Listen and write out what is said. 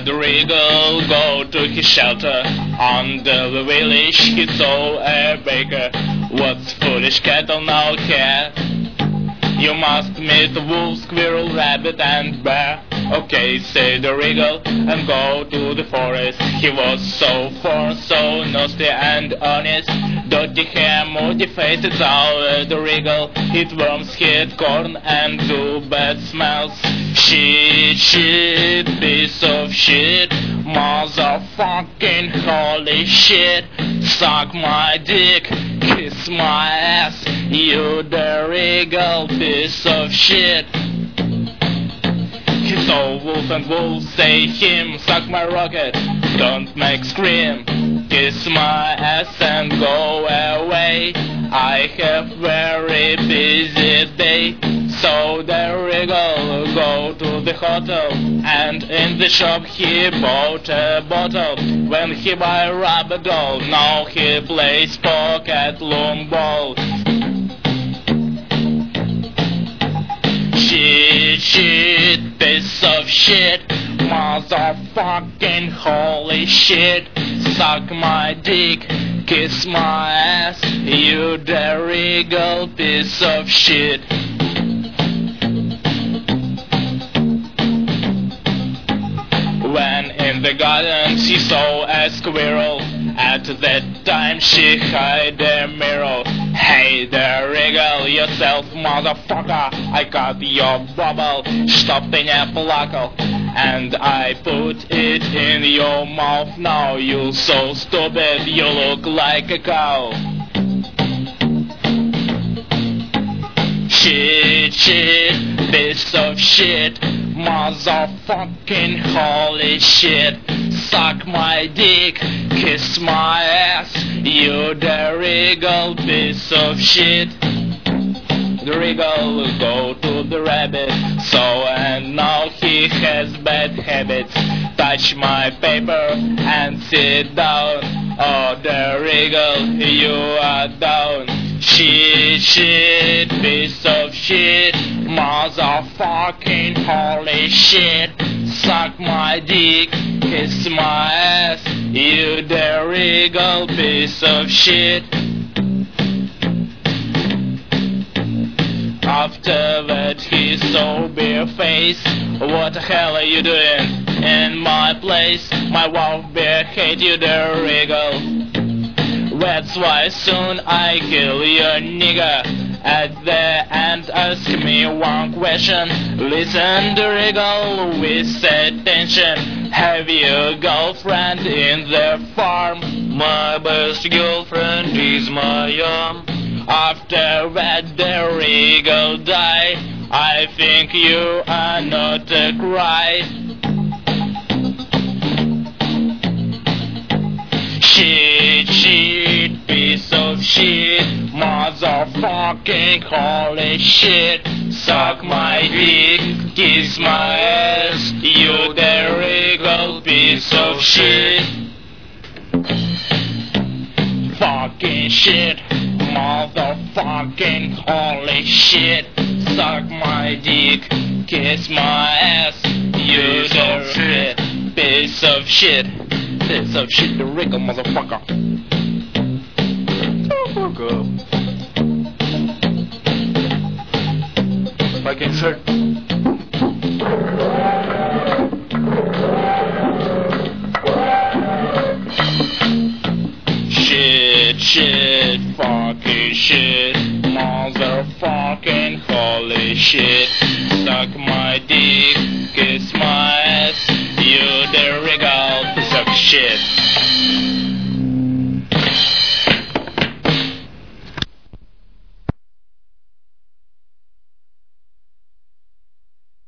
And Regal go to his shelter. Under the village he saw a baker. What's foolish cattle now care? You must meet the wolf, squirrel, rabbit and bear. Okay, said the Regal, and go to the forest. He was so far, so nasty and honest. Dirty hair, moody face, it's all the Regal. Eat worms, hit corn and do bad smells. Shit, shit, piece of shit. Motherfucking holy shit. Suck my dick, kiss my ass. You the Regal piece of shit. He saw wolf and wolf say him, suck my rocket, don't make scream, kiss my ass and go away. I have very busy day. So the Regal go to the hotel, and in the shop he bought a bottle. When he buy rubber doll, now he plays pocket loom ball. Shit, shit, piece of shit, motherfucking holy shit. Suck my dick, kiss my ass, you the Regal piece of shit. When in the garden she saw a squirrel, at that time she hid a mirror. Hey there, Regal yourself, motherfucker, I got your bubble, чтоб ты не плакал, and I put it in your mouth now. You so stupid, you look like a cow. Shit, shit, piece of shit, motherfucking holy shit. Suck my dick, kiss my ass, you the Regal piece of shit. The Regal will go to the rabbit, so and now he has bad habits. Touch my paper and sit down. Oh, the Regal, you are down. Shit, shit, piece of shit, motherfucking holy shit. Suck my dick, kiss my ass, you the Regal piece of shit. After that he saw bare face. What the hell are you doing in my place? My wife bear hate you the Regal. That's why soon I kill your nigger. At the end ask me one question. Listen the Regal with attention. Have you girlfriend in the farm? My best girlfriend is my arm. After that the Regal die. I think you are not a cry. Shit, shit, piece of shit, motherfucking holy shit. Suck my dick, kiss my ass, you the Regal piece of shit. Fucking shit, motherfucking holy shit. Suck my dick, kiss my ass, you the shit, piece of shit. Piece of shit, the Regal motherfucker. Fucking shirt. Shit, shit, fucking shit, motherfucking holy shit. Suck my dick, kiss my ass, you the Regal piece of shit.